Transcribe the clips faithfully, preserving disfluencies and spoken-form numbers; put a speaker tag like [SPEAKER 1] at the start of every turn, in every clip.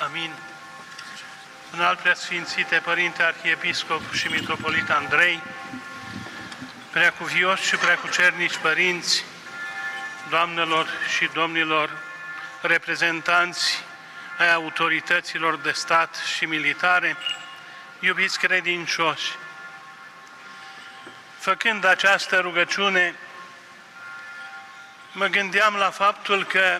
[SPEAKER 1] Amin. Înalt preasfințite Părinte Arhiepiscop și Mitropolit Andrei, preacuvioși și preacucernici părinți, doamnelor și domnilor, reprezentanți ai autorităților de stat și militare, iubiți credincioși, făcând această rugăciune, mă gândeam la faptul că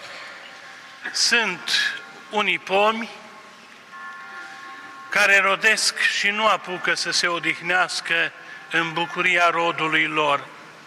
[SPEAKER 1] sunt unii pomi care rodesc și nu apucă să se odihnească în bucuria rodului lor.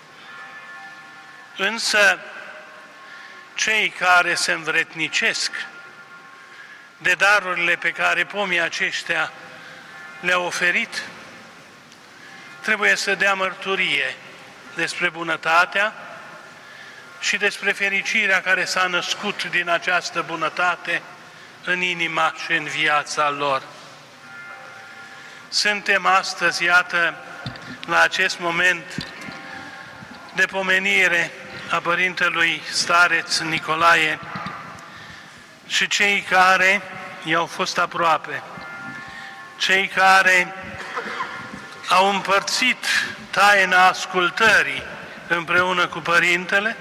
[SPEAKER 1] Însă, cei care se învretnicesc de darurile pe care pomii aceștia le-au oferit, trebuie să dea mărturie despre bunătatea și despre fericirea care s-a născut din această bunătate în inima și în viața lor. Suntem astăzi, iată, la acest moment de pomenire a Părintelui Stareț Nicolae și cei care i-au fost aproape, cei care au împărțit taina ascultării împreună cu Părintele,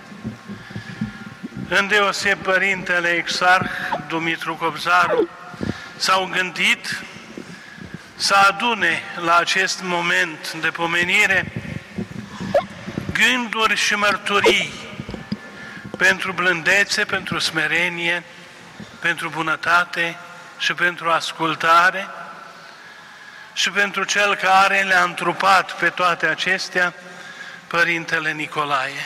[SPEAKER 1] îndeoseb Părintele Exarh Dumitru Cobzaru, s-au gândit să adune la acest moment de pomenire gânduri și mărturii pentru blândețe, pentru smerenie, pentru bunătate și pentru ascultare și pentru Cel care le-a întrupat pe toate acestea, Părintele Nicolae.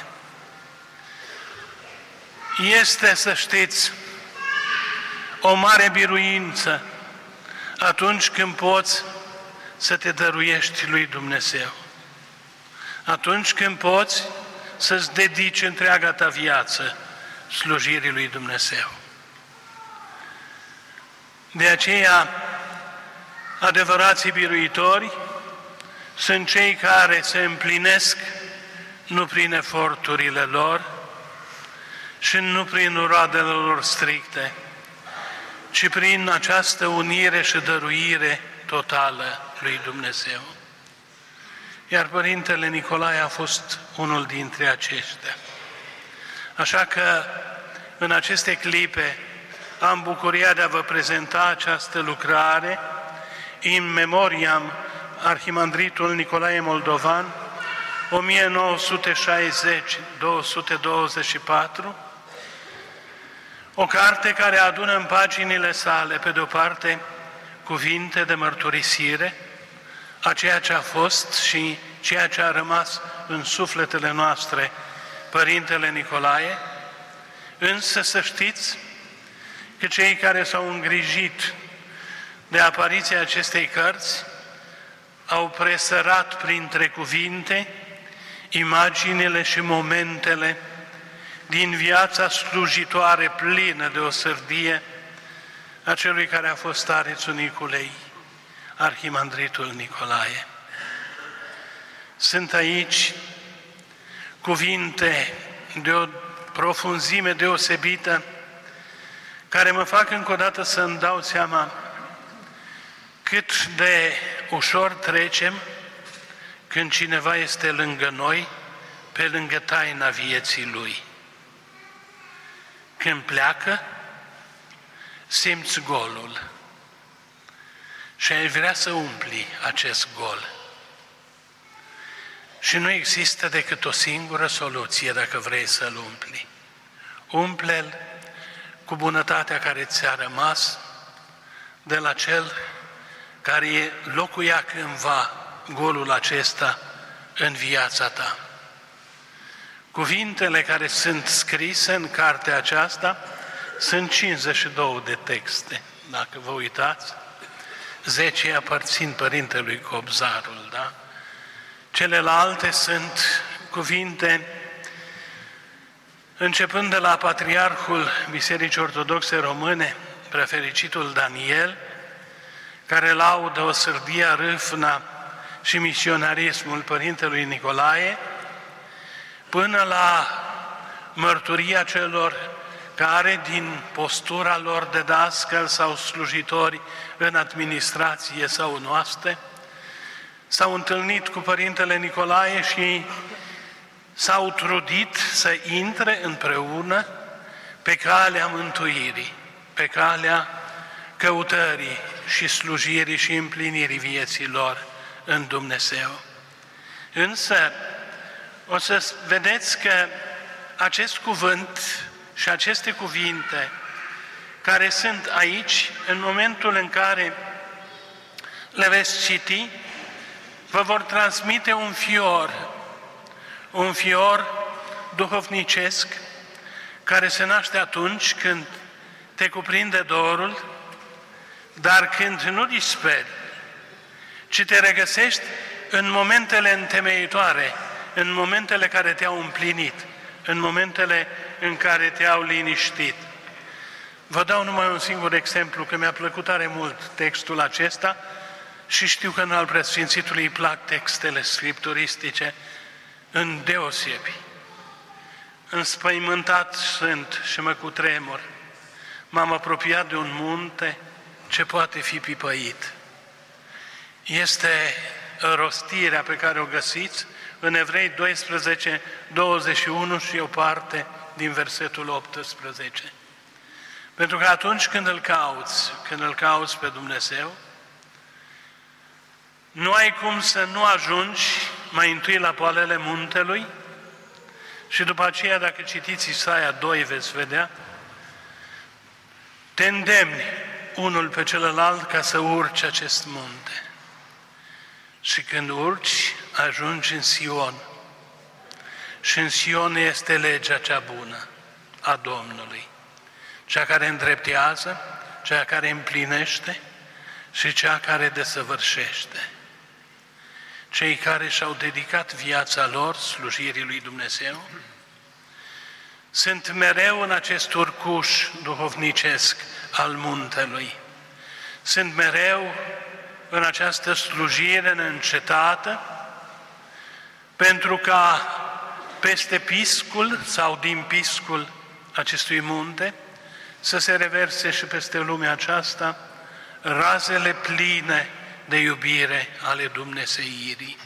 [SPEAKER 1] Este, să știți, o mare biruință atunci când poți să te dăruiești lui Dumnezeu. Atunci când poți să-ți dedici întreaga ta viață slujirii lui Dumnezeu. De aceea, adevărații biruitori sunt cei care se împlinesc nu prin eforturile lor și nu prin roadele lor stricte, ci prin această unire și dăruire totală lui Dumnezeu. Iar Părintele Nicolae a fost unul dintre aceștia. Așa că în aceste clipe am bucuria de a vă prezenta această lucrare in memoriam Arhimandritul Nicolae Moldovan, o mie nouă sute șaizeci - două sute douăzeci și patru, o carte care adună în paginile sale, pe de-o parte, cuvinte de mărturisire a ceea ce a fost și ceea ce a rămas în sufletele noastre Părintele Nicolae, însă să știți că cei care s-au îngrijit de apariția acestei cărți au presărat printre cuvinte imaginile și momentele din viața slujitoare plină de o sârdie a celui care a fost starețul Niculei, Arhimandritul Nicolae. Sunt aici cuvinte de o profunzime deosebită care mă fac încă o dată să-mi dau seama cât de ușor trecem când cineva este lângă noi, pe lângă taina vieții lui. Când pleacă, simți golul și ai vrea să umpli acest gol. Și nu există decât o singură soluție dacă vrei să-l umpli. Umple-l cu bunătatea care ți-a rămas de la Cel care locuia cândva golul acesta în viața ta. Cuvintele care sunt scrise în cartea aceasta sunt cincizeci și două de texte, dacă vă uitați. zece aparțin Părintelui Cobzarul, da? Celelalte sunt cuvinte începând de la Patriarhul Bisericii Ortodoxe Române, Preafericitul Daniel, care laudă o sârdie, râvna și misionarismul Părintelui Nicolae, până la mărturia celor care din postura lor de dascăl sau slujitori în administrație sau noastră, s-au întâlnit cu Părintele Nicolae și s-au trudit să intre împreună pe calea mântuirii, pe calea căutării și slujirii și împlinirii vieții lor în Dumnezeu. Însă, o să vedeți că acest cuvânt și aceste cuvinte care sunt aici, în momentul în care le veți citi, vă vor transmite un fior, un fior duhovnicesc, care se naște atunci când te cuprinde dorul, dar când nu disperi, ci te regăsești în momentele întemeitoare, în momentele care te-au împlinit, în momentele în care te-au liniștit. Vă dau numai un singur exemplu, că mi-a plăcut tare mult textul acesta și știu că în al Preasfințitului îi plac textele scripturistice în deosebi. Înspăimântat sunt și mă cutremur. M-am apropiat de un munte ce poate fi pipăit. Este rostirea pe care o găsiți în Evrei doisprezece, douăzeci și unu și o parte din versetul optsprezece. Pentru că atunci când îl cauți, când îl cauți pe Dumnezeu, nu ai cum să nu ajungi mai întâi la poalele muntelui și după aceea, dacă citiți Isaia doi, veți vedea, te îndemni unul pe celălalt ca să urci acest munte. Și când urci, ajungi în Sion. Și în Sion este legea cea bună a Domnului, cea care îndreptează, cea care împlinește și cea care desăvârșește. Cei care și-au dedicat viața lor slujirii lui Dumnezeu sunt mereu în acest urcuș duhovnicesc al muntelui. Sunt mereu în această slujire neîncetată, pentru ca peste piscul sau din piscul acestui munte să se reverse și peste lumea aceasta razele pline de iubire ale Dumnezeirii.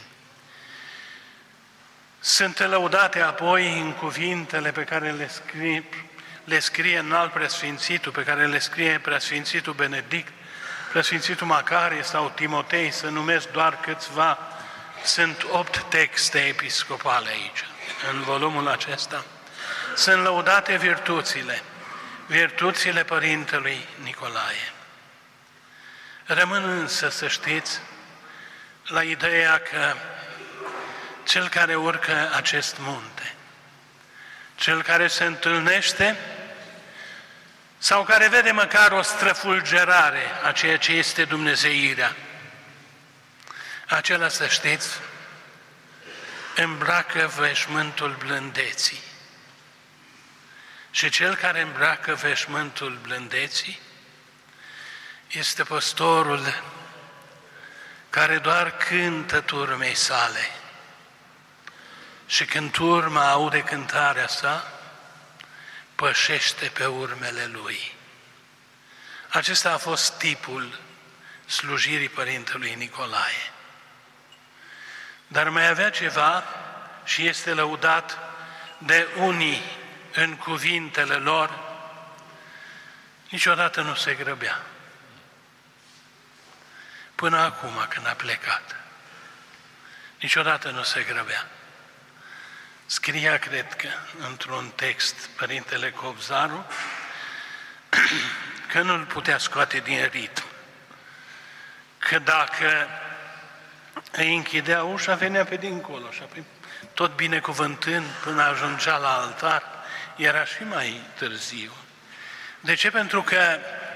[SPEAKER 1] Sunt lăudate apoi în cuvintele pe care le scrie, le scrie în alt Preasfințitul, pe care le scrie Preasfințitul Benedict, Preasfințitul Macarie sau Timotei, să numesc doar câțiva. Sunt opt texte episcopale aici, în volumul acesta. Sunt lăudate virtuțile, virtuțile Părintelui Nicolae. Rămân însă, să știți, la ideea că cel care urcă acest munte, cel care se întâlnește sau care vede măcar o străfulgerare a ceea ce este dumnezeirea, acela, să știți, îmbracă veșmântul blândeții. Și cel care îmbracă veșmântul blândeții este păstorul care doar cântă turmei sale. Și când turma aude cântarea sa, pășește pe urmele lui. Acesta a fost tipul slujirii Părintelui Nicolae. Dar mai avea ceva și este lăudat de unii în cuvintele lor: niciodată nu se grăbea. Până acum, când a plecat, niciodată nu se grăbea. Scria, cred că, într-un text, Părintele Cobzaru, că nu-l putea scoate din ritm, că dacă îi închidea ușa, venea pe dincolo și apoi, tot binecuvântând până ajungea la altar, era și mai târziu. De ce? Pentru că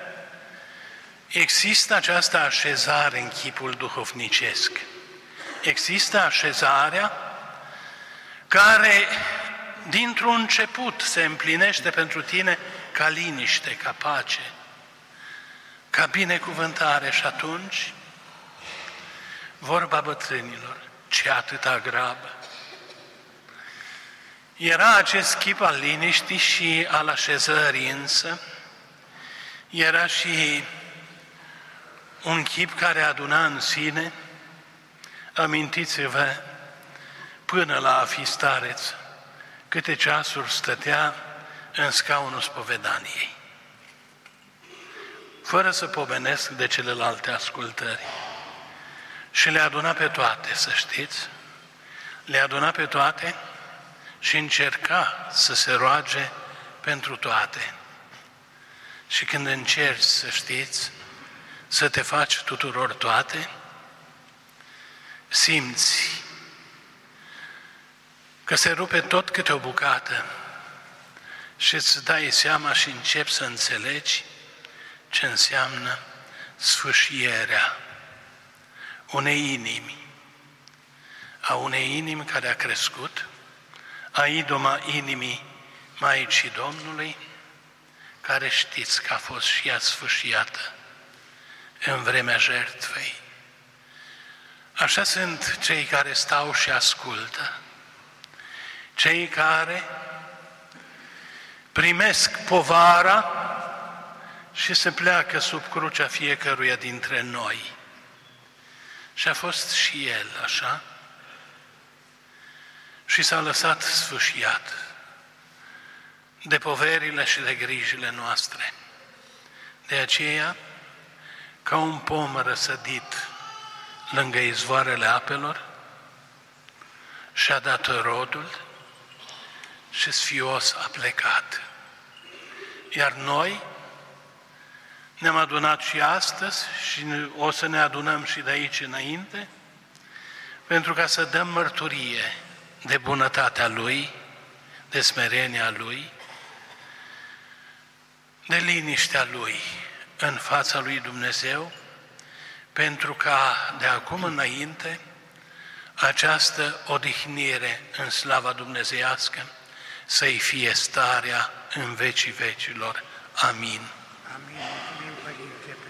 [SPEAKER 1] există această așezare în chipul duhovnicesc. Există așezarea care, dintr-un început, se împlinește pentru tine ca liniște, ca pace, ca binecuvântare. Și atunci, vorba bătrânilor, ce atâta grabă! Era acest chip al liniștii și al așezării, însă era și un chip care aduna în sine, amintiți-vă, până la a fi stareț, câte ceasuri stătea în scaunul spovedaniei. Fără să pomenesc de celelalte ascultări. Și le aduna pe toate, să știți, le aduna pe toate și încerca să se roage pentru toate. Și când încerci, să știți, să te faci tuturor toate, simți că se rupe tot câte o bucată și îți dai seama și începi să înțelegi ce înseamnă sfâșierea unei inimi, a unei inimi care a crescut, a idoma inimii Maicii Domnului, care știți că a fost și ea sfâșiată în vremea jertfei. Așa sunt cei care stau și ascultă, cei care primesc povara și se pleacă sub crucea fiecăruia dintre noi. Și a fost și el așa și s-a lăsat sfâșiat de poverile și de grijile noastre. De aceea, ca un pom răsădit lângă izvoarele apelor, și-a dat rodul și sfios a plecat. Iar noi ne-am adunat și astăzi și o să ne adunăm și de aici înainte, pentru ca să dăm mărturie de bunătatea Lui, de smerenia Lui, de liniștea Lui în fața Lui Dumnezeu, pentru ca de acum înainte această odihnire în slava dumnezeiască să-i fie starea în vecii vecilor. Amin.
[SPEAKER 2] Amin. Mulțumim, Părinte.